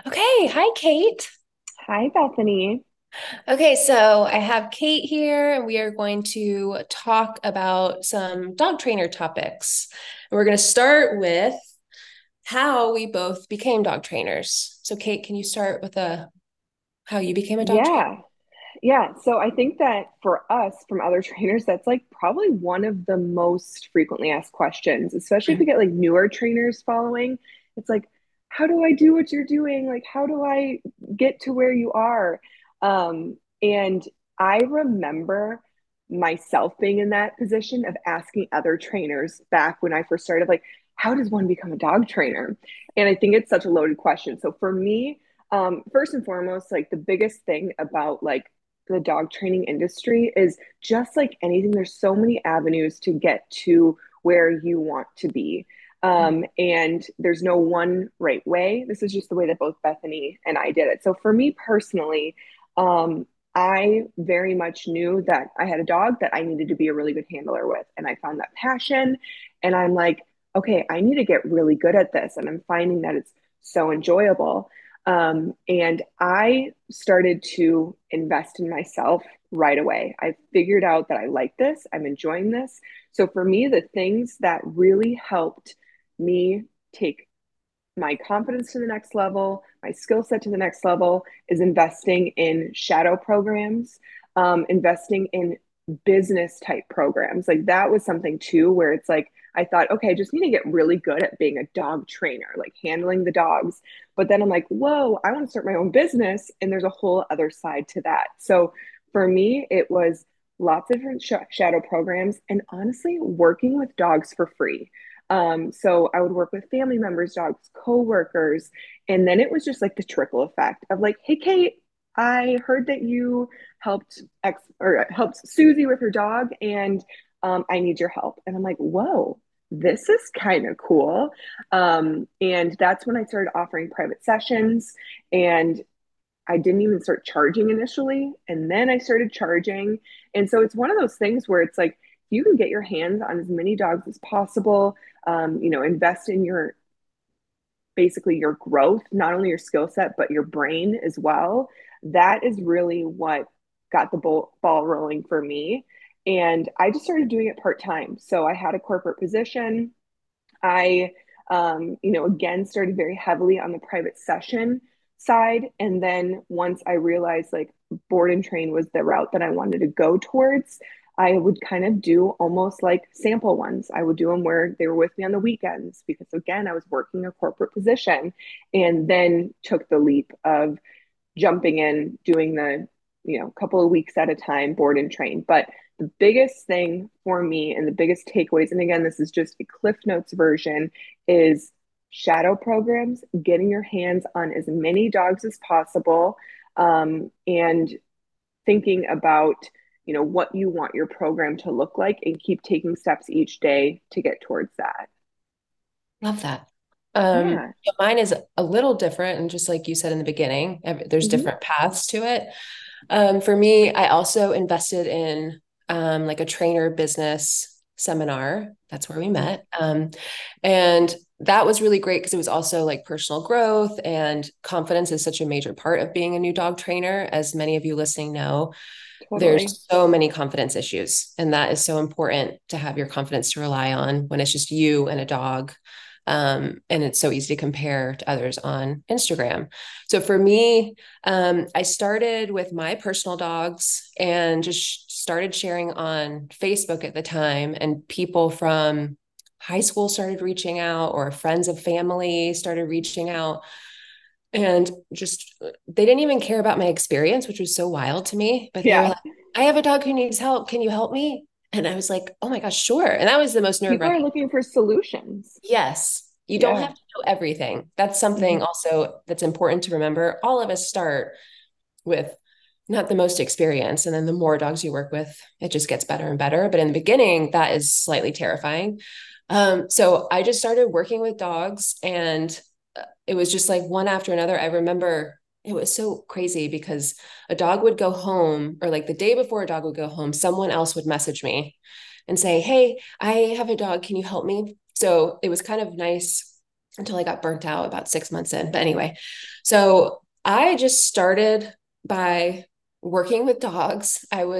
Okay, hi Kate. Hi, Bethany. Okay, so I have Kate here, and we are going to talk about some dog trainer topics. And we're going to start with how we both became dog trainers. So, Kate, can you start with how you became a dog trainer? Yeah, yeah. So I think that for us, from other trainers, that's like probably one of the most frequently asked questions, especially if we get like newer trainers following. It's like, how do I do what you're doing? Like, how do I get to where you are? And I remember myself being in that position of asking other trainers back when I first started, like, how does one become a dog trainer? And I think it's such a loaded question. So for me, first and foremost, like the biggest thing about like the dog training industry is just like anything, there's so many avenues to get to where you want to be. And there's no one right way. This is just the way that both Bethany and I did it. So for me personally, um, I very much knew that I had a dog that I needed to be a really good handler with. And I found that passion. And I'm like, okay, I need to get really good at this. And I'm finding that it's so enjoyable. And I started to invest in myself right away. I figured out that I like this, I'm enjoying this. So for me, the things that really helped me take my confidence to the next level, my skill set to the next level is investing in shadow programs, investing in business type programs. Like that was something too, where it's like, I thought, okay, I just need to get really good at being a dog trainer, like handling the dogs. But then I'm like, whoa, I want to start my own business. And there's a whole other side to that. So for me, it was lots of different shadow programs and honestly, working with dogs for free. So I would work with family members, dogs, coworkers, and then it was just like the trickle effect of like, hey, Kate, I heard that you helped Susie with her dog, and I need your help. And I'm like, whoa, this is kind of cool. And that's when I started offering private sessions, and I didn't even start charging initially, and then I started charging. And so it's one of those things where it's like you can get your hands on as many dogs as possible. Invest in your basically your growth, not only your skill set but your brain as well. That is really what got the ball rolling for me. And I just started doing it part time. So I had a corporate position. I, again, started very heavily on the private session side. And then once I realized like board and train was the route that I wanted to go towards, I would kind of do almost like sample ones. I would do them where they were with me on the weekends because, again, I was working a corporate position and then took the leap of jumping in, doing the, couple of weeks at a time, board and train. But the biggest thing for me and the biggest takeaways, and again, this is just a Cliff Notes version, is shadow programs, getting your hands on as many dogs as possible, and thinking about, what you want your program to look like and keep taking steps each day to get towards that. Love that. Yeah. Yeah, mine is a little different, and just like you said in the beginning, there's Mm-hmm. different paths to it. For me, I also invested in like a trainer business seminar. That's where we met. And that was really great because it was also like personal growth, and confidence is such a major part of being a new dog trainer. As many of you listening know, Totally. there's so many confidence issues, and that is so important to have your confidence to rely on when it's just you and a dog. And it's so easy to compare to others on Instagram. So for me, I started with my personal dogs and just started sharing on Facebook at the time, and people from high school started reaching out, or friends of family started reaching out, and just they didn't even care about my experience, which was so wild to me. But they were Yeah. like, I have a dog who needs help. Can you help me? And I was like, oh my gosh, sure. And that was the most nerve People are wracking. looking for solutions. Yes, you don't Yeah. have to know everything. That's something Mhm. also that's important to remember. All of us start with not the most experience. And then the more dogs you work with, it just gets better and better. But in the beginning, that is slightly terrifying. So I just started working with dogs, and it was just like one after another. I remember it was so crazy because a dog would go home, or like the day before a dog would go home, someone else would message me and say, hey, I have a dog. Can you help me? So it was kind of nice until I got burnt out about 6 months in. But anyway, so I just started by working with dogs.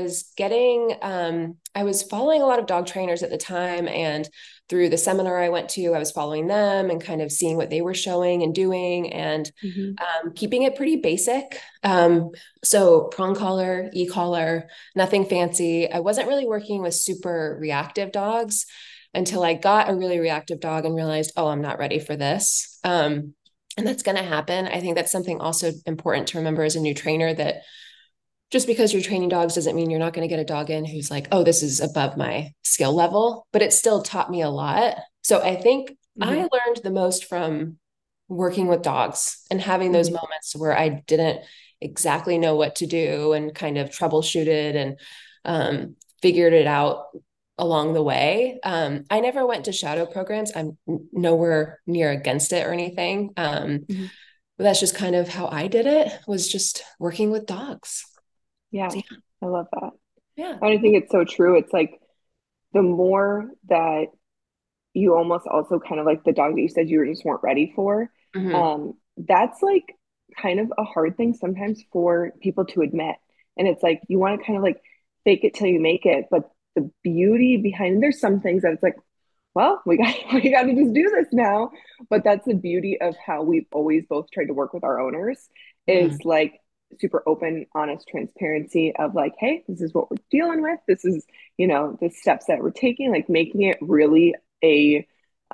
I was following a lot of dog trainers at the time. And through the seminar I went to, I was following them and kind of seeing what they were showing and doing and Hmm. keeping it pretty basic. So prong collar, e-collar, nothing fancy. I wasn't really working with super reactive dogs until I got a really reactive dog and realized, oh, I'm not ready for this. And that's going to happen. I think that's something also important to remember as a new trainer, that just because you're training dogs doesn't mean you're not going to get a dog in who's like, oh, this is above my skill level, but it still taught me a lot. So I think I Hmm. learned the most from working with dogs and having those Hmm. moments where I didn't exactly know what to do and kind of troubleshooted and figured it out along the way. I never went to shadow programs. I'm nowhere near against it or anything. Hmm. But that's just kind of how I did it, was just working with dogs. Yeah, So I love that. yeah. And I think it's so true. It's like the more that you almost also kind of like the dog that you said you just weren't ready for, Hmm. that's like kind of a hard thing sometimes for people to admit. And it's like you want to kind of like fake it till you make it. But the beauty behind there's some things that it's like, well, we got to just do this now. But that's the beauty of how we've always both tried to work with our owners, is Hmm. like super open, honest transparency of like, hey, this is what we're dealing with. This is, the steps that we're taking, like making it really a,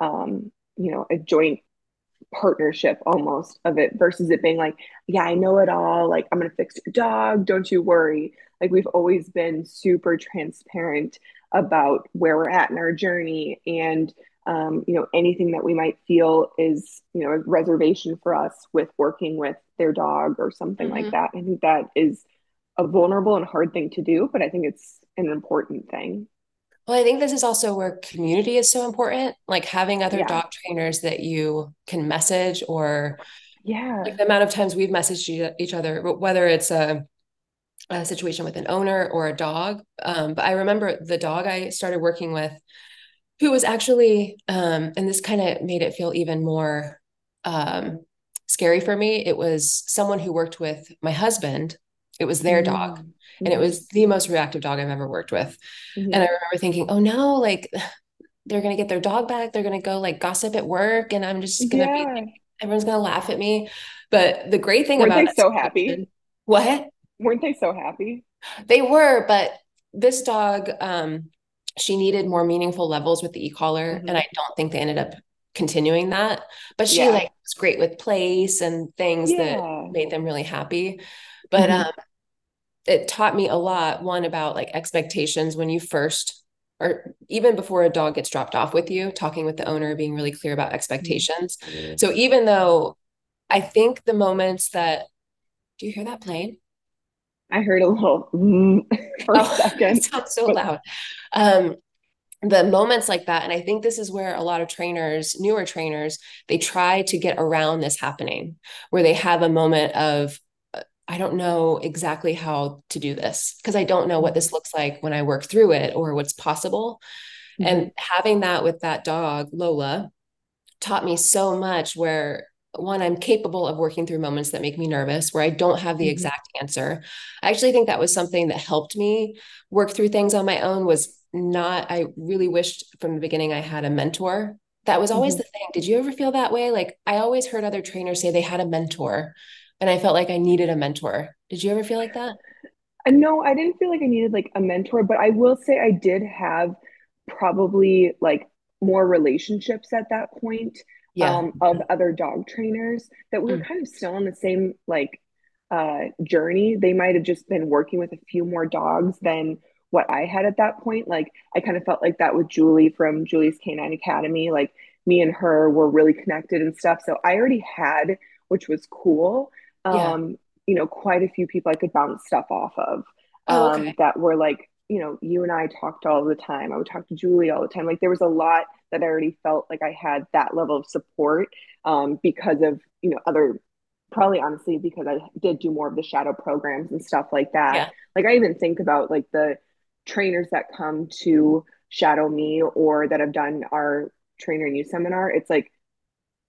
a joint partnership almost of it versus it being like, yeah, I know it all. Like, I'm going to fix your dog. Don't you worry. Like, we've always been super transparent about where we're at in our journey. And, anything that we might feel is, a reservation for us with working with their dog or something like Hmm. that. I think that is a vulnerable and hard thing to do, but I think it's an important thing. Well, I think this is also where community is so important, like having other Yeah. dog trainers that you can message, or like Yeah. the amount of times we've messaged each other, whether it's a situation with an owner or a dog. But I remember the dog I started working with, who was actually, and this kind of made it feel even more um, scary for me. It was someone who worked with my husband. It was their dog, Mm. and it Hmm. was the most reactive dog I've ever worked with. And Hmm. I remember thinking, oh no, like they're gonna get their dog back. They're gonna go like gossip at work, and I'm just gonna be, Yeah. everyone's gonna laugh at me. But the great thing Weren't about they that so happy? situation, what? Weren't they so happy? They were, but this dog, she needed more meaningful levels with the e-collar, and Hmm. I don't think they ended up continuing that. But she Yeah. like was great with place and things that Yeah. made them really happy. But Hmm. it taught me a lot, one about like expectations when you first, or even before a dog gets dropped off with you, talking with the owner, being really clear about expectations. So even though I think the moments that, do you hear that plane? I heard a little for a Oh, it second, sounds so but loud. Um, the moments like that, and I think this is where a lot of trainers, newer trainers, they try to get around this happening, where they have a moment of, I don't know exactly how to do this because I don't know what hmm. this looks like when I work through it or what's possible. Hmm. And having that with that dog, Lola, taught me so much, where one, I'm capable of working through moments that make me nervous, where I don't have the Hmm. exact answer. I actually think that was something that helped me work through things on my own. Was not, I really wished from the beginning I had a mentor. That was always Hmm. the thing. Did you ever feel that way? Like I always heard other trainers say they had a mentor, and I felt like I needed a mentor. Did you ever feel like that? And no, I didn't feel like I needed like a mentor, but I will say I did have probably like more relationships at that point, Yeah. of other dog trainers that we were Mm. kind of still on the same like journey. They might have just been working with a few more dogs than what I had at that point. Like I kind of felt like that with Julie from Julie's Canine Academy. Like me and her were really connected and stuff. So I already had, which was cool. Yeah. Um, quite a few people I could bounce stuff off of, Oh, okay. that were like, you and I talked all the time. I would talk to Julie all the time. Like there was a lot that I already felt like I had that level of support, because of, other, probably honestly, because I did do more of the shadow programs and stuff like that. Yeah. Like I even think about like the trainers that come to shadow me or that have done our trainer and you seminar. It's like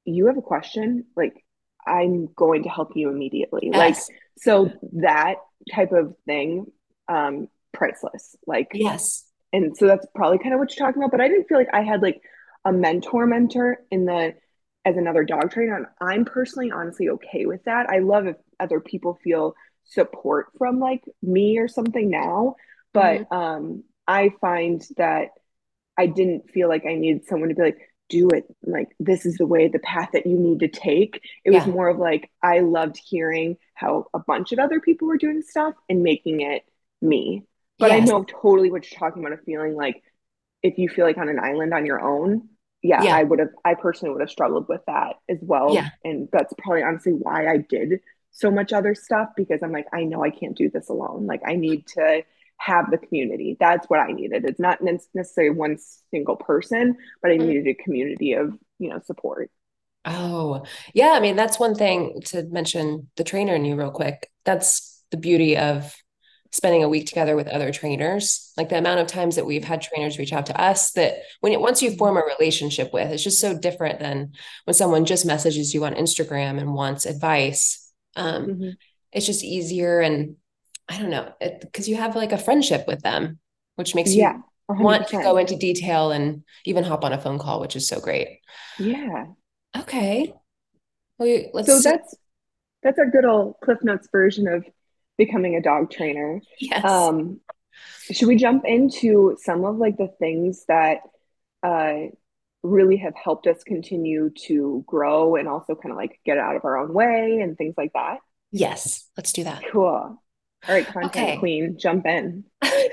you have a question, like I'm going to help you immediately. Like, Yes. so that type of thing, priceless. Like, Yes. and so that's probably kind of what you're talking about. But I didn't feel like I had like a mentor in the as another dog trainer. And I'm personally honestly okay with that. I love if other people feel support from like me or something now. Hmm. But I find that I didn't feel like I needed someone to be like, do it. Like, this is the way, the path that you need to take. It was Yeah. more of like, I loved hearing how a bunch of other people were doing stuff and making it me. But I Yes. know totally what you're talking about, of feeling like if you feel like on an island on your own, yeah, Yeah. I personally would have struggled with that as well. Yeah. And that's probably honestly why I did so much other stuff, because I'm like, I know I can't do this alone. Like, I need to have the community. That's what I needed. It's not necessarily one single person, but I Mhm. needed a community of, support. Oh, yeah. I mean, that's one thing to mention the trainer in you real quick. That's the beauty of spending a week together with other trainers. Like the amount of times that we've had trainers reach out to us that once you form a relationship with, it's just so different than when someone just messages you on Instagram and wants advice. Mm-hmm. It's just easier and I don't know, because you have like a friendship with them, which makes Yeah, you want to 100%. go into detail and even hop on a phone call, which is so great. Yeah. Okay. Well, let's So see. that's our good old Cliff Notes version of becoming a dog trainer. Yes. Um, should we jump into some of like the things that uh, really have helped us continue to grow and also kind of like get out of our own way and things like that? Yes. Let's do that. Cool. All right, content Okay. queen, jump in.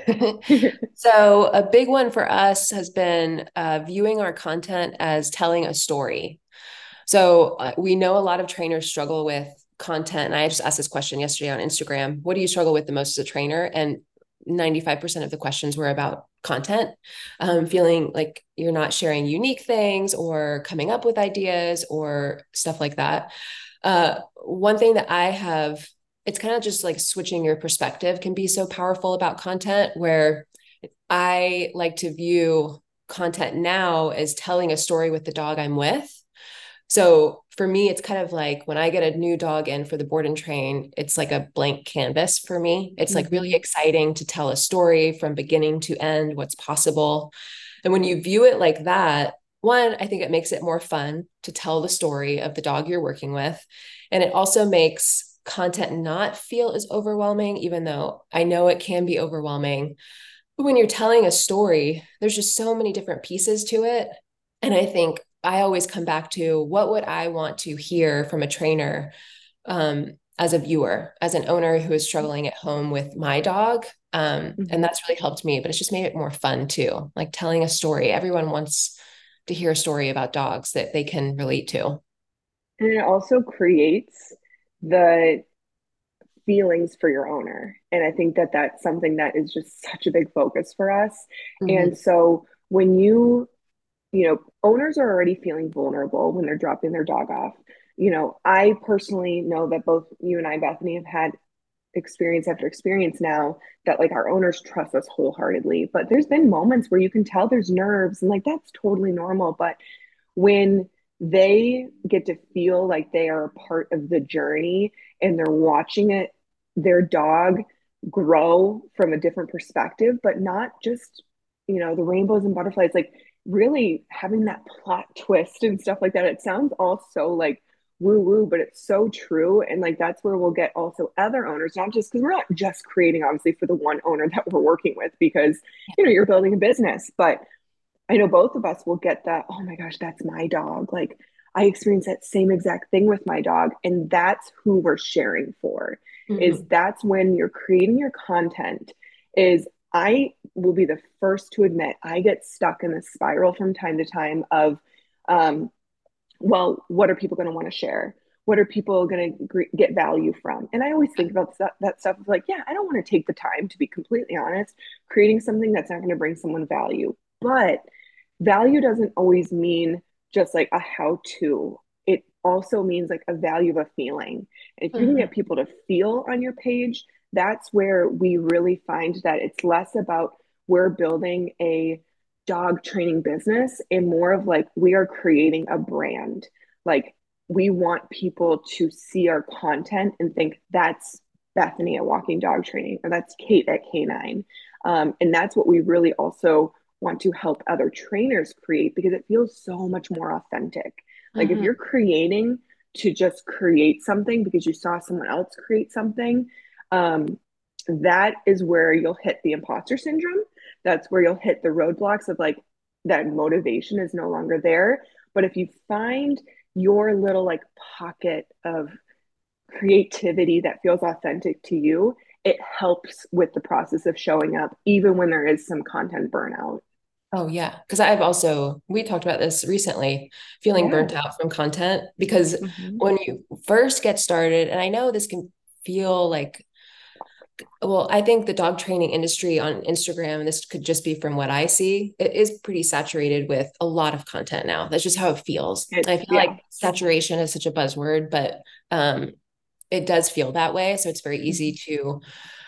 So, a big one for us has been viewing our content as telling a story. So, we know a lot of trainers struggle with content. And I just asked this question yesterday on Instagram. What do you struggle with the most as a trainer? And 95% of the questions were about content, feeling like you're not sharing unique things or coming up with ideas or stuff like that. One thing that I have, it's kind of just like switching your perspective can be so powerful about content, where I like to view content now as telling a story with the dog I'm with. So for me, it's kind of like when I get a new dog in for the board and train, it's like a blank canvas for me. It's like really Mm-hmm. exciting to tell a story from beginning to end, what's possible. And when you view it like that, one, I think it makes it more fun to tell the story of the dog you're working with. And it also makes content not feel as overwhelming, even though I know it can be overwhelming. But when you're telling a story, there's just so many different pieces to it. And I think I always come back to what would I want to hear from a trainer, as a viewer, as an owner who is struggling at home with my dog. And Mm-hmm. that's really helped me, but it's just made it more fun too. Like telling a story. Everyone wants to hear a story about dogs that they can relate to. And it also creates the feelings for your owner. And I think that that's something that is just such a big focus for us. And Mm-hmm. so when owners are already feeling vulnerable when they're dropping their dog off. I personally know that both you and I, Bethany, have had experience after experience now that like our owners trust us wholeheartedly. But there's been moments where you can tell there's nerves and like that's totally normal. But when they get to feel like they are a part of the journey and they're watching their dog grow from a different perspective, but not just, the rainbows and butterflies, like really having that plot twist and stuff like that. It sounds all so like woo woo, but it's so true. And like that's where we'll get also other owners, not just because we're not just creating obviously for the one owner that we're working with, because you're building a business, but I know both of us will get that, oh my gosh, that's my dog. Like I experienced that same exact thing with my dog. And that's who we're sharing for. Is Mm-hmm. that's when you're creating your content, is I will be the first to admit I get stuck in this spiral from time to time of um, well, what are people going to want to share? What are people going to get value from? And I always think about that stuff of like, yeah, I don't want to take the time, to be completely honest, creating something that's not going to bring someone value. But value doesn't always mean just like a how to. It also means like a value of a feeling. And if you can Mm-hmm. get people to feel on your page, that's where we really find that it's less about we're building a dog training business and more of like we are creating a brand. Like, we want people to see our content and think that's Bethany at Walking Dog Training, or that's Kate at K9. And that's what we really also want to help other trainers create, because it feels so much more authentic. Like, if Mhm. you're creating to just create something because you saw someone else create something, um, that is where you'll hit the imposter syndrome. That's where you'll hit the roadblocks of like that motivation is no longer there. But if you find your little like pocket of creativity that feels authentic to you, it helps with the process of showing up, even when there is some content burnout. Oh yeah, because I've also we talked about this recently, feeling Yeah. burnt out from content because Mm-hmm. when you first get started, and I know this can feel like, well, I think the dog training industry on Instagram, and this could just be from what I see, it is pretty saturated with a lot of content now. That's just how it feels. I feel Yeah. like saturation is such a buzzword, but it does feel that way. So it's very easy Mm-hmm. to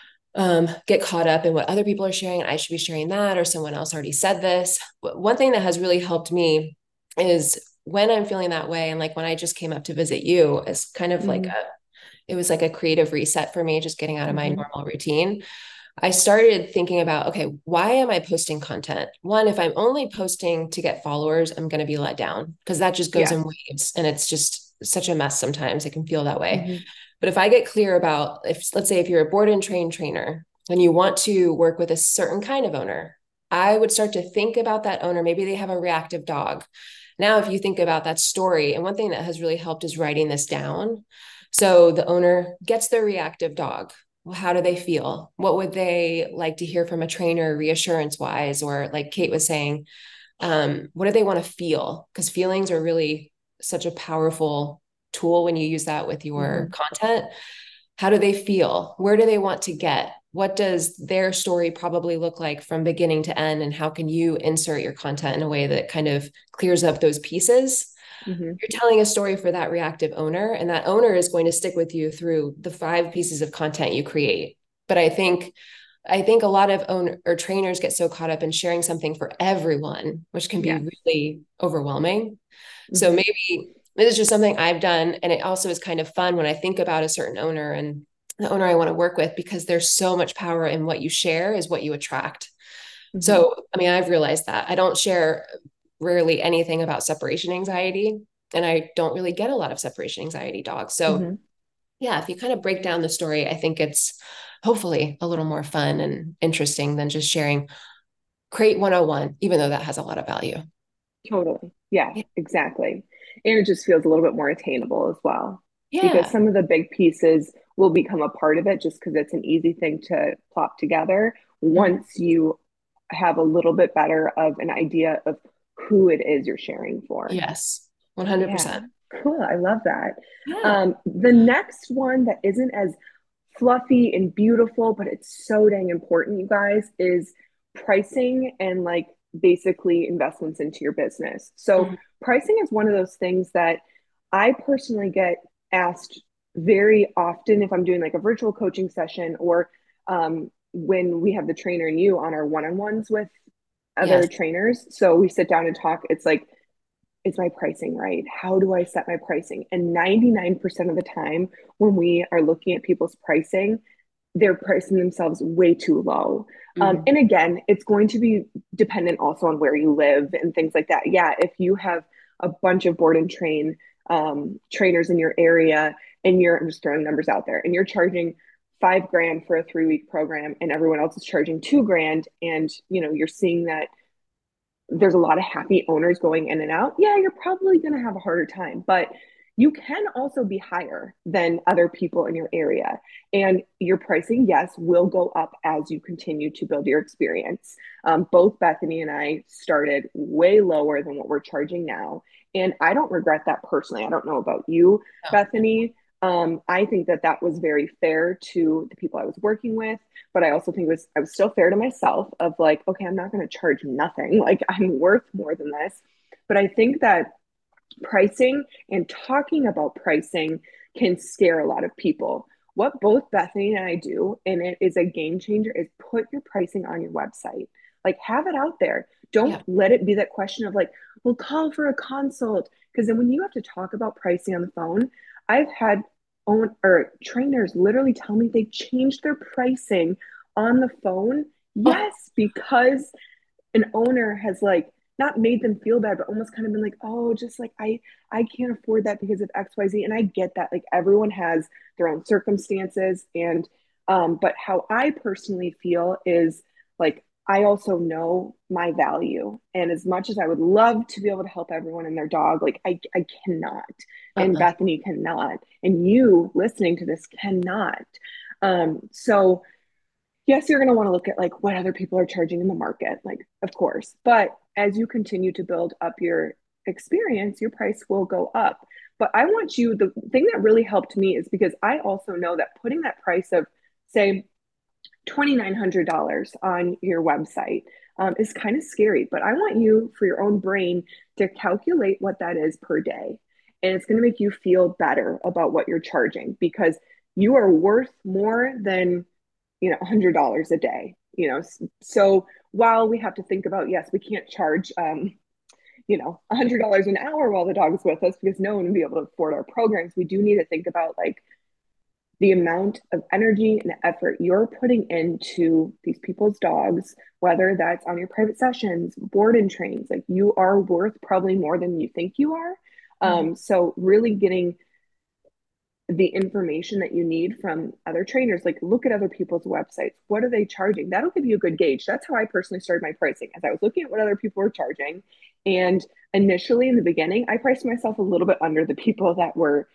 get caught up in what other people are sharing. I should be sharing that, or someone else already said this. One thing that has really helped me is when I'm feeling that way, and like when I just came up to visit you, as kind of like Mm-hmm. a, it was like a creative reset for me, just getting out of my Mm-hmm. normal routine. I started thinking about, okay, why am I posting content? One, if I'm only posting to get followers, I'm going to be let down because that just goes Yes. in waves and it's just such a mess sometimes. It can feel that way. Mm-hmm. But if I get clear about, if let's say if you're a board and trained trainer and you want to work with a certain kind of owner, I would start to think about that owner. Maybe they have a reactive dog. Now, if you think about that story, and one thing that has really helped is writing this down. So the owner gets their reactive dog. Well, how do they feel? What would they like to hear from a trainer, reassurance wise? Or like Kate was saying, what do they want to feel? Because feelings are really such a powerful tool when you use that with Mm-hmm. your content. How do they feel? Where do they want to get? What does their story probably look like from beginning to end? And how can you insert your content in a way that kind of clears up those pieces? Mm-hmm. You're telling a story for that reactive owner, and that owner is going to stick with you through the 5 pieces of content you create. But I think a lot of owner or trainers get so caught up in sharing something for everyone, which can be Yes. really overwhelming. So Mm-hmm. maybe this is just something I've done. And it also is kind of fun when I think about a certain owner and the owner I want to work with, because there's so much power in what you share is what you attract. Mm-hmm. So, I mean, I've realized that I don't share rarely anything about separation anxiety, and I don't really get a lot of separation anxiety dogs. So, Mm-hmm. yeah, if you kind of break down the story, I think it's hopefully a little more fun and interesting than just sharing Crate 101, even though that has a lot of value. Totally. Yes, Yeah. exactly. And it just feels a little bit more attainable as well, because Yeah. some of the big pieces will become a part of it just because it's an easy thing to plop together Mhm. once you have a little bit better of an idea of who it is you're sharing for. Yes. Yeah, 100%. cool. I love that. Yeah. The next one that isn't as fluffy and beautiful, but it's so dang important, you guys, is pricing and like basically investments into your business. So, Mhm. pricing is one of those things that I personally get asked very often if I'm doing like a virtual coaching session, or when we have the trainer and you on our one on ones with other Yes. trainers. So, we sit down and talk. It's like, is my pricing right? How do I set my pricing? And 99% of the time, when we are looking at people's pricing, they're pricing themselves way too low. Mhm. And again, it's going to be dependent also on where you live and things like that. Yeah, if you have a bunch of board and train trainers in your area, and I'm just throwing numbers out there, and you're charging 5 grand for a 3 week program, and everyone else is charging 2 grand, and you're seeing that there's a lot of happy owners going in and out, yeah, you're probably going to have a harder time. But you can also be higher than other people in your area. And your pricing, yes, will go up as you continue to build your experience. Both Bethany and I started way lower than what we're charging now. And I don't regret that personally. I don't know about you, Oh, Bethany. I think that that was very fair to the people I was working with, but I also think I was still fair to myself of like, okay, I'm not going to charge nothing. Like, I'm worth more than this. But I think that pricing and talking about pricing can scare a lot of people. What both Bethany and I do, and it is a game changer, is put your pricing on your website. Like, have it out there. Don't yeah. let it be that question of like, well, call for a consult. Because then when you have to talk about pricing on the phone, I've had own or trainers literally tell me they changed their pricing on the phone. Oh, Yes, because an owner has like not made them feel bad, but almost kind of been like, oh, just like I can't afford that because of XYZ. And I get that. Like everyone has their own circumstances. And but how I personally feel is like I also know my value. And as much as I would love to be able to help everyone and their dog, like I cannot. And uh-uh. Bethany cannot. And you listening to this cannot. So yes, you're going to want to look at like what other people are charging in the market, like of course. But as you continue to build up your experience, your price will go up. But I want you, the thing that really helped me is because I also know that putting that price of, say, $2,900 on your website is kind of scary. But I want you, for your own brain, to calculate what that is per day. And it's going to make you feel better about what you're charging because you are worth more than $100 a day. So while we have to think about, yes, we can't charge $100 an hour while the dog is with us because no one will be able to afford our programs. We do need to think about like the amount of energy and effort you're putting into these people's dogs, whether that's on your private sessions, board and trains. Like you are worth probably more than you think you are. Mhm. So really getting the information that you need from other trainers, like look at other people's websites. What are they charging? That'll give you a good gauge. That's how I personally started my pricing, as I was looking at what other people were charging. And initially in the beginning, I priced myself a little bit under the people that were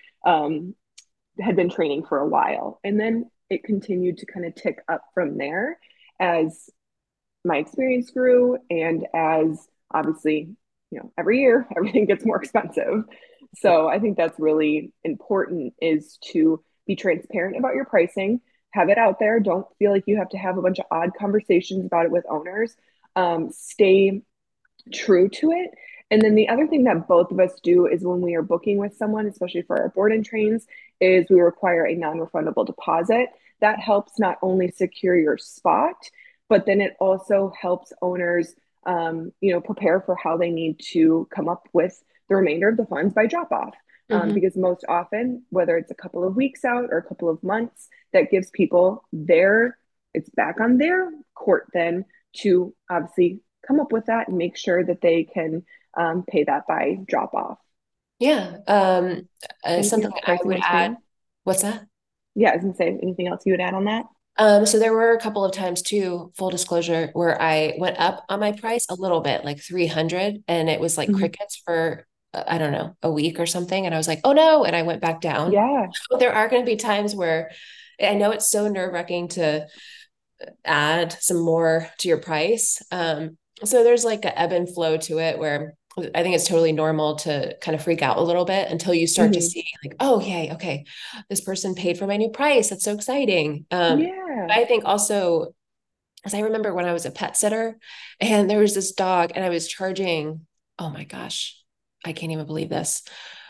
had been training for a while. And then it continued to kind of tick up from there as my experience grew and as obviously, every year everything gets more expensive. So I think that's really important is to be transparent about your pricing, have it out there. Don't feel like you have to have a bunch of odd conversations about it with owners. Stay true to it. And then the other thing that both of us do is when we are booking with someone, especially for our board and trains, is we require a non-refundable deposit. That helps not only secure your spot, but then it also helps owners, prepare for how they need to come up with the remainder of the funds by drop off. Mhm. Because most often, whether it's a couple of weeks out or a couple of months, that gives people it's back on their court then to obviously come up with that and make sure that they can pay that by drop off. Yeah. Anything Something else I pricing would wise for add. you? What's that? Yeah, I was gonna say anything else you would add on that? So there were a couple of times too, full disclosure, where I went up on my price a little bit, like 300, and it was like Mhm. crickets for I don't know, a week or something. And I was like, oh no, and I went back down. Yeah. But there are going to be times where I know it's so nerve-wracking to add some more to your price. So there's like an ebb and flow to it where I think it's totally normal to kind of freak out a little bit until you start to Hmm. see like, oh, yay, okay, this person paid for my new price. That's so exciting. Yeah. I think also, as I remember when I was a pet sitter and there was this dog and I was charging, oh my gosh, I can't even believe this.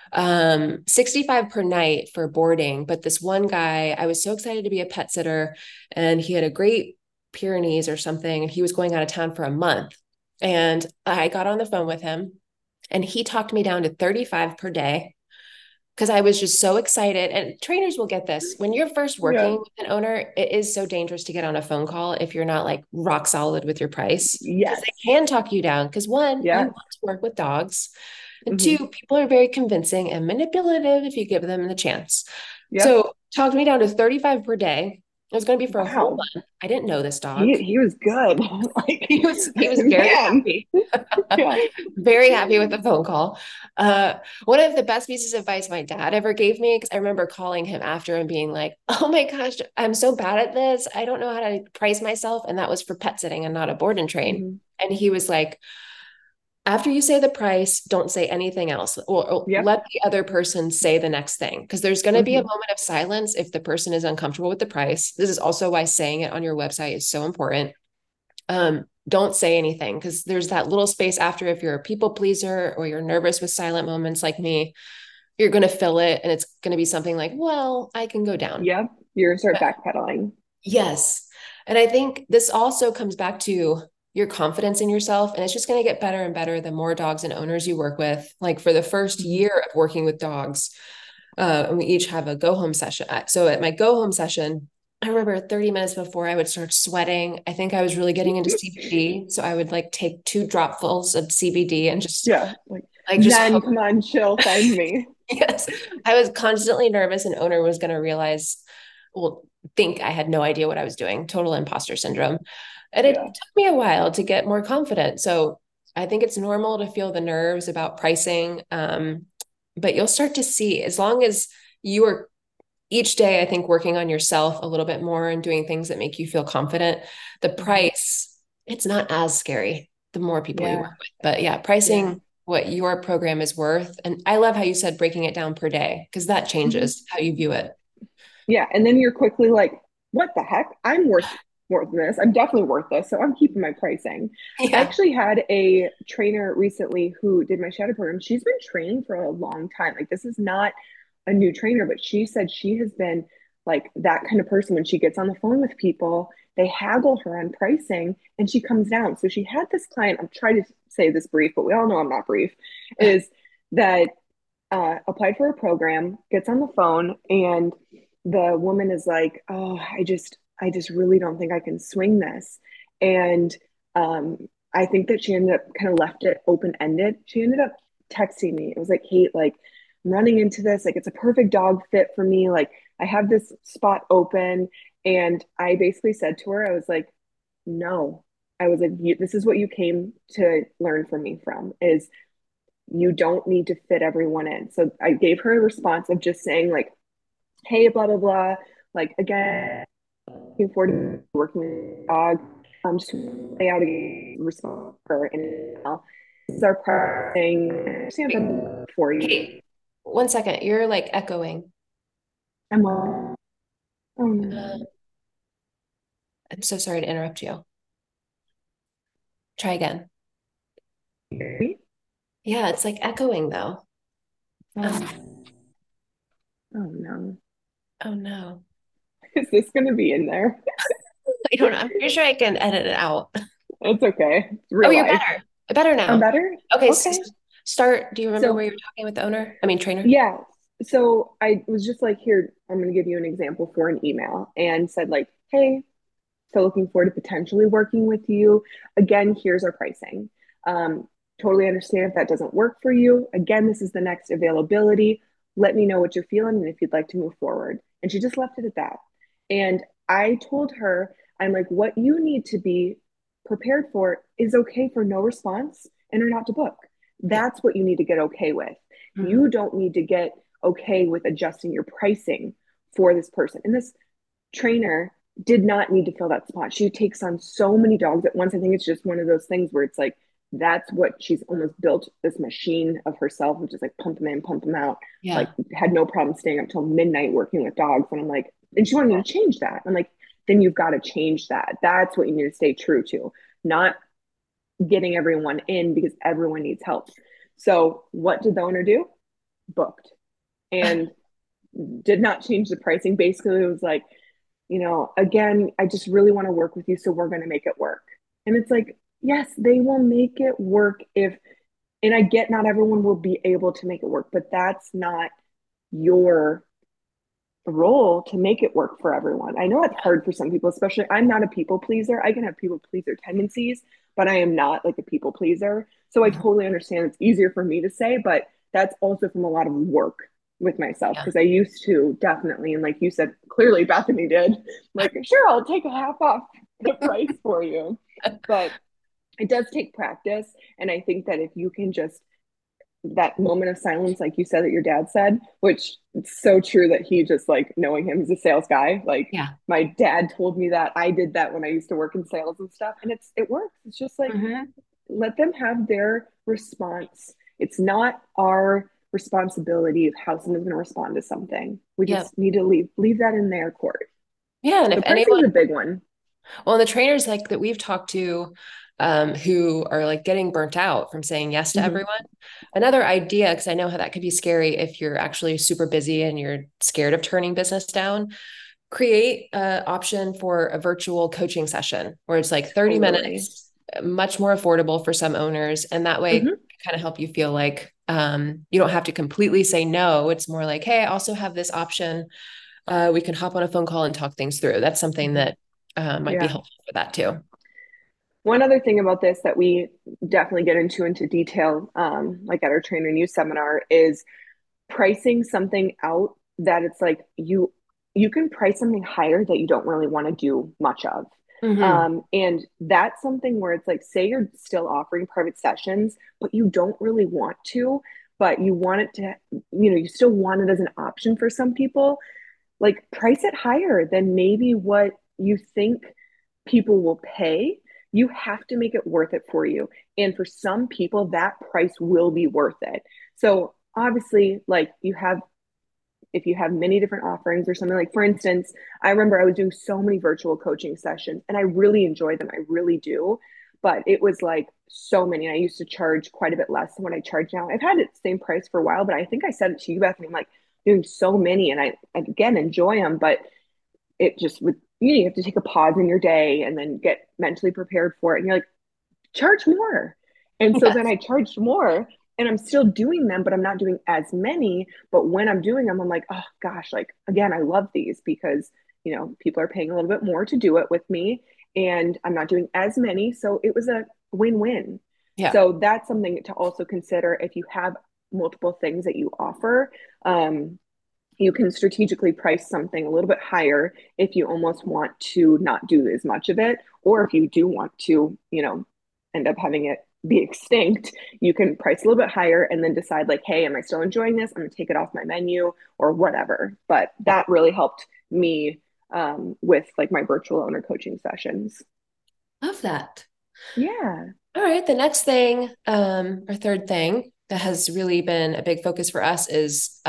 65 per night for boarding. But this one guy, I was so excited to be a pet sitter and he had a great Pyrenees or something, and he was going out of town for a month. And I got on the phone with him and he talked me down to 35 per day because I was just so excited. And trainers will get this. When you're first Yeah. working with an owner, it is so dangerous to get on a phone call if you're not like rock solid with your price because Yes. they can talk you down. Because one, you Yep. want to work with dogs. And two, Hmm. people are very convincing and manipulative if you give them the chance. Yep. So talked me down to 35 per day. It was going to be for a whole Wow. month. I didn't know this He dog. he was good. Like, He was very man. happy. Yeah. Very happy with the phone call. One of the best pieces of advice my dad ever gave me, because I remember calling him after and being like, oh my gosh, I'm so bad at this. I don't know how to price myself. And that was for pet sitting and not a board and train. Hmm. And he was like, after you say the price, don't say anything else, or Yep. let the other person say the next thing. Because there's going to be a Hmm. moment of silence if the person is uncomfortable with the price. This is also why saying it on your website is so important. Don't say anything because there's that little space after if you're a people pleaser or you're nervous with silent moments like me, you're going to fill it and it's going to be something like, well, I can go down. Yep. You're gonna start backpedaling. Yes. And I think this also comes back to your confidence in yourself. And it's just going to get better and better the more dogs and owners you work with. Like for the first Mhm. year of working with dogs, and we each have a go home session. So at my go home session, I remember 30 minutes before I would start sweating. I think I was really getting into CBD. So I would like take 2 dropfuls of CBD and just Yeah, like just Zen, hope. come on, chill, find me. Yes. I was constantly nervous, and owner was going to realize, well, think I had no idea what I was doing, total imposter syndrome. And it Yeah. took me a while to get more confident. So I think it's normal to feel the nerves about pricing. But you'll start to see, as long as you are each day, I think, working on yourself a little bit more and doing things that make you feel confident, the Mhm. price, it's not as scary the more people you Yeah. work with. But yeah, Yeah. pricing what your program is worth. And I love how you said breaking it down per day, because that Mhm. changes how you view it. Yeah. And then you're quickly like, what the heck? I'm worth this. I'm definitely worth this. So I'm keeping my pricing. I Yeah. actually had a trainer recently who did my shadow program. She's been training for a long time. Like this is not a new trainer, but she said she has been like that kind of person when she gets on the phone with people, they haggle her on pricing and she comes down. So she had this client, I'm trying to say this brief, but we all know I'm not brief, is that applied for a program, gets on the phone, and the woman is like, "Oh, I just really don't think I can swing this." And I think that she ended up kind of left it open ended. She ended up texting me. It was like, "Kate, like I'm running into this. Like it's a perfect dog fit for me. Like I have this spot open." And I basically said to her, I was like, "No." I was like, "This is what you came to learn from me from is you don't need to fit everyone in." So I gave her a response of just saying like, "Hey, blah blah blah. Like again, looking forward to working with a dog. Just lay out a response for an email. This is our pricing. For you." Hey, 1 second. You're like echoing. I'm like, oh Uh, no. I'm so sorry to interrupt you. Try again. Yeah, it's like echoing though. Um, Oh, oh no. oh no. Is this going to be in there? I don't know. I'm pretty sure I can edit it out. It's okay. It's Oh, real you're life. better. Better I'm now. better. Okay, Okay. start. Do you remember where So you're talking with the owner? I mean, trainer? yeah. So I was just like, here, I'm going to give you an example for an email and said, like, hey, so looking forward to potentially working with you. Again, here's our pricing. Um, totally understand if that doesn't work for you. Again, this is the next availability. Let me know what you're feeling and if you'd like to move forward. And she just left it at that. And I told her, I'm like, what you need to be prepared for is okay for no response and are not to book. Yeah. That's what you need to get okay with. Mhm. You don't need to get okay with adjusting your pricing for this person. And this trainer did not need to fill that spot. She takes on so many dogs at once. I think it's just one of those things where it's like that's what she's almost built this machine of herself, which is like pump them in, pump them out. Like Yeah. had no problem staying up till midnight working with dogs. And I'm like, and she wanted me to change that. I'm like, then you've got to change that. That's what you need to stay true to, not getting everyone in because everyone needs help. So what did the owner do? Booked and did not change the pricing. Basically, it was like, again, I just really want to work with you, so we're going to make it work. And it's like, yes, they will make it work if, and I get not everyone will be able to make it work, but that's not your role to make it work for everyone. I know it's hard for some people, especially I'm not a people pleaser. I can have people pleaser tendencies, but I am not like a people pleaser. So I Mhm. totally understand it's easier for me to say, but that's also from a lot of work with myself Yeah. because I used to definitely, and like you said, clearly Bethany did, like, sure, I'll take a half off the price for you. But it does take practice. And I think that if you can just that moment of silence, like you said, that your dad said, which it's so true that he just like knowing him, he's a sales guy. Like Yeah. my dad told me that I did that when I used to work in sales and stuff. And it works. It's just like Hmm. let them have their response. It's not our responsibility of how someone's going to respond to something. We Yeah. just need to leave that in their court. Yeah. And So if pricing anyone, is a big one. well, the trainers like that we've talked to, who are like getting burnt out from saying yes to Mm-hmm. everyone. Another idea, because I know how that could be scary if you're actually super busy and you're scared of turning business down, create an option for a virtual coaching session where it's like 30 Totally. minutes. much more affordable for some owners. And that way, Hmm. kind of help you feel like you don't have to completely say no. It's more like, hey, I also have this option. We can hop on a phone call and talk things through. That's something Hmm. that might be Yeah. helpful for that too. One other thing about this that we definitely get into detail, like at our trainer news seminar, is pricing something out that it's like you can price something higher that you don't really want to do much of. Mm-hmm. And that's something where it's like, say you're still offering private sessions, but you don't really want to, but you want it to, you still want it as an option for some people. Like, price it higher than maybe what you think people will pay. You have to make it worth it for you. And for some people, that price will be worth it. So obviously, like, if you have many different offerings or something, like for instance, I remember I was doing so many virtual coaching sessions and I really enjoy them. I really do. But it was like so many. I used to charge quite a bit less than what I charge now. I've had it the same price for a while, but I think I said it to you, Bethany. I'm like doing so many and I again enjoy them, but it just would, you have to take a pause in your day and then get mentally prepared for it. And you're like, charge more. And so then Yes. I charged more and I'm still doing them, but I'm not doing as many. But when I'm doing them, I'm like, oh gosh, like again, I love these because, people are paying a little bit more to do it with me and I'm not doing as many. So it was a win-win. Yeah. So that's something to also consider if you have multiple things that you offer. You can strategically price something a little bit higher if you almost want to not do as much of it, or if you do want to, end up having it be extinct, you can price a little bit higher and then decide like, hey, am I still enjoying this? I'm gonna take it off my menu or whatever. But that really helped me with like my virtual owner coaching sessions. Love that. Yeah. All right. The next thing, or third thing that has really been a big focus for us is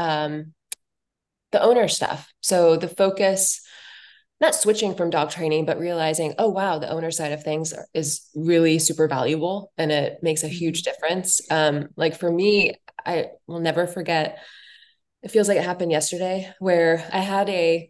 the owner stuff. So the focus, not switching from dog training, but realizing, oh, wow, the owner side of things is really super valuable and it makes a huge Mm-hmm. difference. Like for me, I will never forget, it feels like it happened yesterday where I had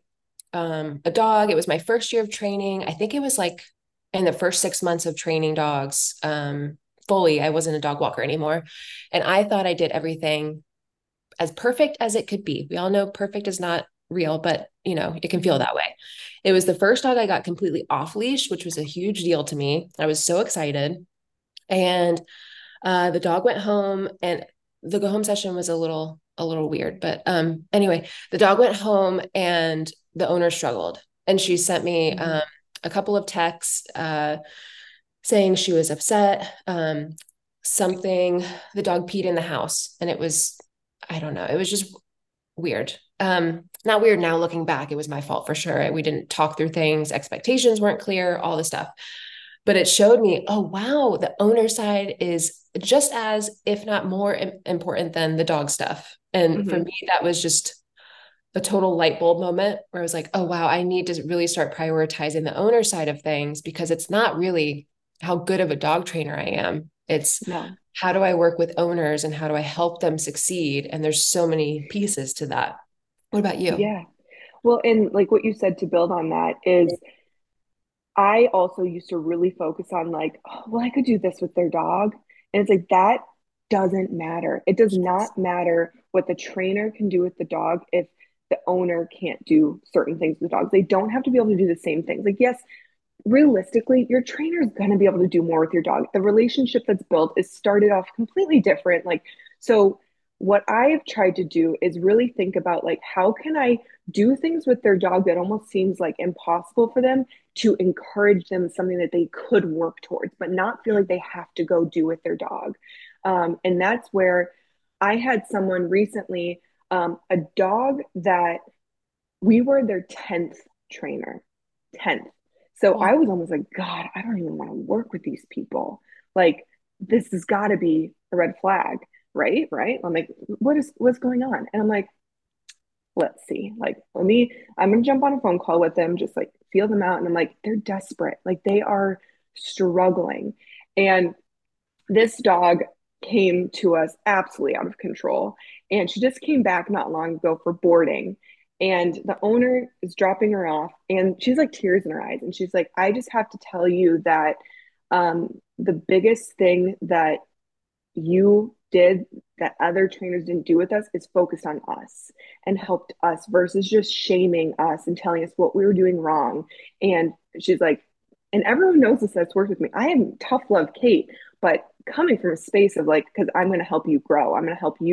a dog. It was my first year of training. I think it was like in the first 6 months of training dogs fully. I wasn't a dog walker anymore. And I thought I did everything as perfect as it could be. We all know perfect is not real, but it can feel Mm-hmm. that way. It was the first dog I got completely off leash, which was a huge deal to me. I was so excited. And the dog went home and the go home session was a little weird, but anyway, the dog went home and the owner struggled. And she sent me Mm-hmm. a couple of texts saying she was upset. Something, the dog peed in the house and it was, I don't know, it was just weird. Not weird now looking back. It was my fault for sure. We didn't talk through things, expectations weren't clear, all the stuff. But it showed me, oh wow, the owner side is just as, if not more important than the dog stuff. And for Mm-hmm. me, that was just a total light bulb moment where I was like, oh wow, I need to really start prioritizing the owner side of things because it's not really how good of a dog trainer I am. It's No. how do I work with owners and how do I help them succeed? And there's so many pieces to that. What about you? Yeah. Well, and like what you said to build on that is I also used to really focus on like, oh, well, I could do this with their dog. And it's like that doesn't matter. It does not matter what the trainer can do with the dog if the owner can't do certain things with the dogs. They don't have to be able to do the same things. Like, yes, realistically, your trainer is going to be able to do more with your dog. The relationship that's built is started off completely different. Like, so what I've tried to do is really think about like, how can I do things with their dog that almost seems like impossible for them to encourage them something that they could work towards, but not feel like they have to go do with their dog. And that's where I had someone recently, a dog that we were their 10th trainer, 10th. So Wow. I was almost like, God, I don't even want to work with these people. Like, this has got to be a red flag, right? Right. I'm like, what's going on? And I'm like, let's see. Like, I'm gonna jump on a phone call with them, just like feel them out. And I'm like, they're desperate. Like they are struggling. And this dog came to us absolutely out of control. And she just came back not long ago for boarding. And the owner is dropping her off, and she's like tears in her eyes. And she's like, I just have to tell you that The biggest thing that you did that other trainers didn't do with us is focused on us and helped us versus just shaming us and telling us what we were doing wrong. And she's like, and everyone knows this that's worked with me. I am tough love Kate, but coming from a space of like, because I'm going to help you grow, I'm going to help you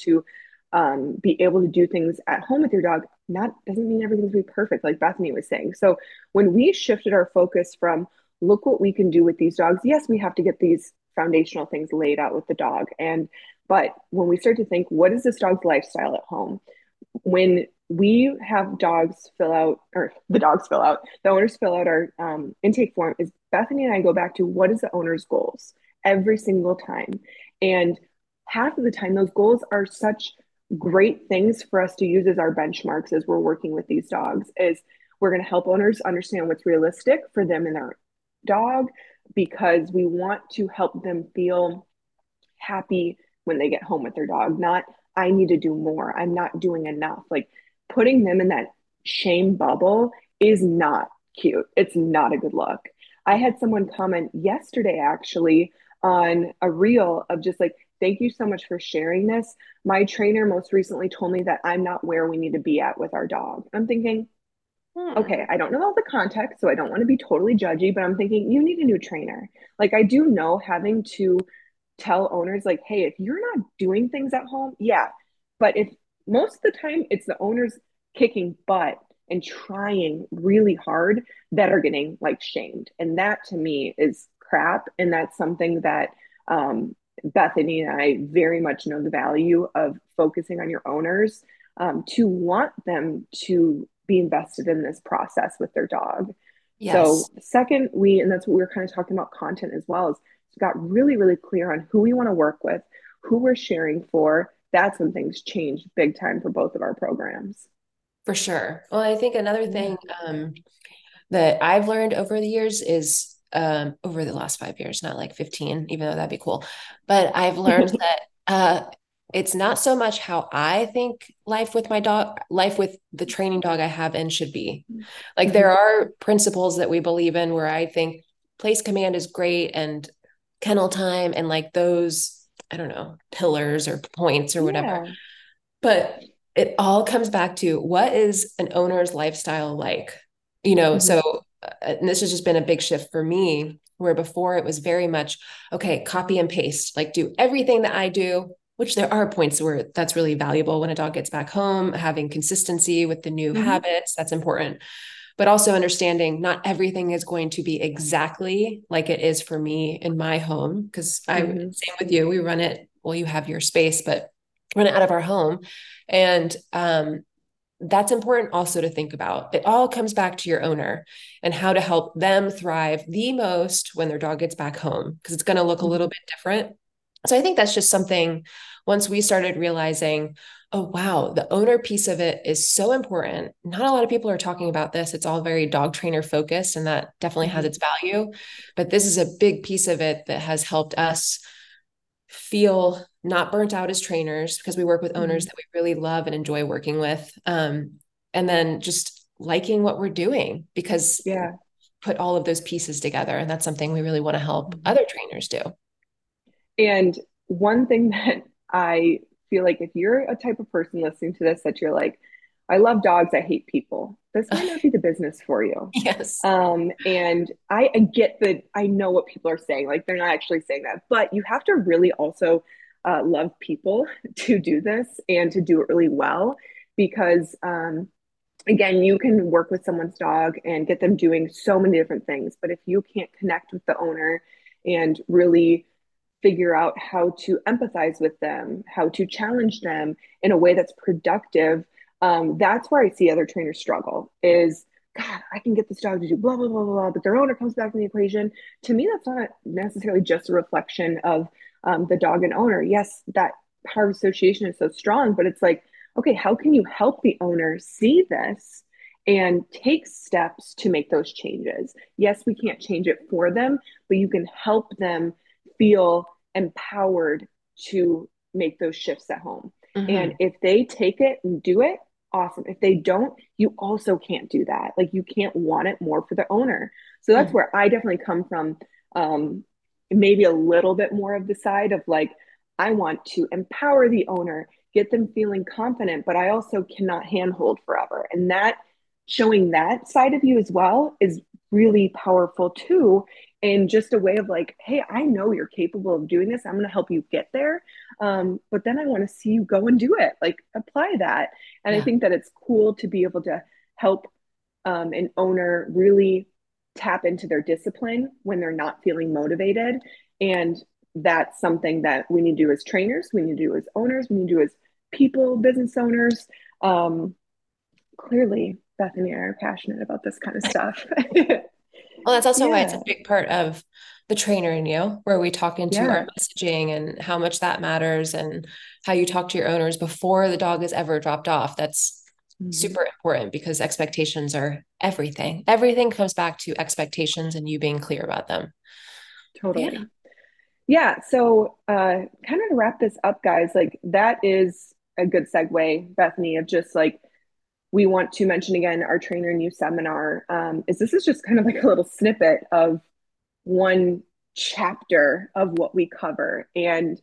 be able to do things at home with your dog. Not doesn't mean everything's gonna be perfect, like Bethany was saying. So when we shifted our focus from look what we can do with these dogs, yes, we have to get these foundational things laid out with the dog. And but when we start to think, what is this dog's lifestyle at home? When we have dogs fill out, or the dogs fill out, the owners fill out our intake form, is Bethany and I go back to what is the owner's goals every single time. And half of the time, those goals are such great things for us to use as our benchmarks as we're working with these dogs is we're going to help owners understand what's realistic for them and their dog because we want to help them feel happy when they get home with their dog, not I need to do more, I'm not doing enough. Like putting them in that shame bubble is not cute, it's not a good look. I had someone comment yesterday actually on a reel of just like, thank you so much for sharing this. My trainer most recently told me that I'm not where we need to be at with our dog. I'm thinking, okay, I don't know all the context, so I don't want to be totally judgy, but I'm thinking you need a new trainer. Like I do know having to tell owners like, hey, if you're not doing things at home, yeah. But if most of the time it's the owners kicking butt and trying really hard that are getting like shamed. And that to me is crap. And that's something that Bethany and I very much know the value of focusing on your owners to want them to be invested in this process with their dog. So, Yes, second, and that's what we were kind of talking about content as well, is we got really, really clear on who we want to work with, who we're sharing for. That's when things changed big time for both of our programs. for sure. Well, I think another Yeah. thing that I've learned over the years is over the last 5 years, not like 15, even though that'd be cool. But I've learned that it's not so much how I think life with my dog, life with the training dog I have in should be. Like there Mhm. are principles that we believe in where I think place command is great and kennel time and like those, I don't know, pillars or points or whatever. Yeah. But it all comes back to what is an owner's lifestyle like? Mhm. So and this has just been a big shift for me, where before it was very much, okay, copy and paste, like do everything that I do, which there are points where that's really valuable when a dog gets back home, having consistency with the new Mhm. habits, that's important. But also understanding not everything is going to be exactly like it is for me in my home. Because Mhm. same with you, we run it, well, you have your space, but run it out of our home. And that's important also to think about. It all comes back to your owner and how to help them thrive the most when their dog gets back home, because it's going to look a little Mhm. bit different. So I think that's just something once we started realizing, oh, wow, the owner piece of it is so important. Not a lot of people are talking about this. It's all very dog trainer focused, and that definitely has Mhm. its value. But this is a big piece of it that has helped us feel not burnt out as trainers because we work with owners Mhm. that we really love and enjoy working with. And then just liking what we're doing because Yeah. put all of those pieces together. And that's something we really want to help Mhm. other trainers do. And one thing that I feel like if you're a type of person listening to this that you're like, I love dogs, I hate people, this might not be the business for you. Yes. And I get that I know what people are saying, like they're not actually saying that, but you have to really also love people to do this and to do it really well because again, you can work with someone's dog and get them doing so many different things, but if you can't connect with the owner and really figure out how to empathize with them, how to challenge them in a way that's productive. That's where I see other trainers struggle is, God, I can get this dog to do blah, blah, blah, blah, but their owner comes back in the equation. To me, that's not necessarily just a reflection of the dog and owner. Yes, that power of association is so strong, but it's like, okay, how can you help the owner see this and take steps to make those changes? Yes, we can't change it for them, but you can help them feel empowered to make those shifts at home. And Mm-hmm. if they take it and do it, awesome. If they don't, you also can't do that. Like you can't want it more for the owner. So that's Mm-hmm. where I definitely come from. um, maybe a little bit more of the side of like, I want to empower the owner, get them feeling confident, but I also cannot handhold forever. And that showing that side of you as well is really powerful too. And just a way of like, hey, I know you're capable of doing this. I'm going to help you get there. But then I want to see you go and do it, like apply that. And I Yeah. think that it's cool to be able to help an owner really tap into their discipline when they're not feeling motivated. And that's something that we need to do as trainers, we need to do as owners, we need to do as people, business owners. Um, Clearly, Bethany and I are passionate about this kind of stuff. Well, that's also why it's Yeah, a big part of the trainer in you, where we talk into yeah. our messaging and how much that matters and how you talk to your owners before the dog is ever dropped off. That's Mhm. super important because expectations are everything. Everything comes back to expectations and you being clear about them. Yeah. Totally. Yeah. So, kind of to wrap this up, guys, like that is a good segue, Bethany, of just like we want to mention again our trainer new seminar. Is this is just kind of like a little snippet of one chapter of what we cover. And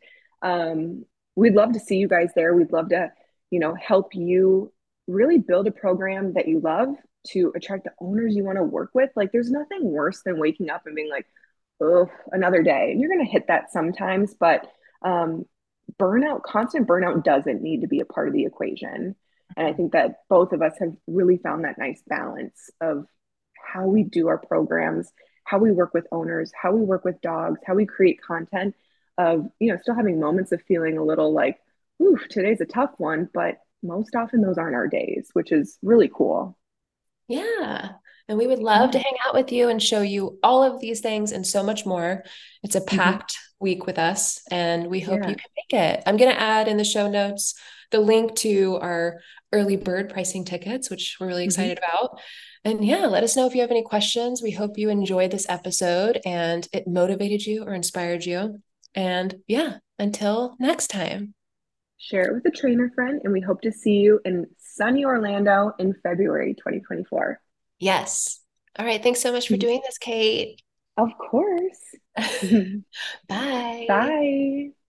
we'd love to see you guys there. We'd love to, help you really build a program that you love to attract the owners you want to work with. Like, there's nothing worse than waking up and being like, oh, another day. And you're going to hit that sometimes, but um, constant burnout doesn't need to be a part of the equation. And I think that both of us have really found that nice balance of how we do our programs, how we work with owners, how we work with dogs, how we create content of, still having moments of feeling a little like, ooh, today's a tough one, but most often those aren't our days, which is really cool. Yeah. And we would love to Yeah. hang out with you and show you all of these things and so much more. It's a Mhm. packed week with us, and we hope you Yeah. can make it. I'm going to add in the show notes the link to our early bird pricing tickets, which we're really Mhm. excited about. And yeah, let us know if you have any questions. We hope you enjoyed this episode and it motivated you or inspired you. And yeah, until next time. Share it with a trainer friend, and we hope to see you in sunny Orlando in February 2024. Yes. All right. Thanks so much for doing this, Kate. Of course. Bye. Bye.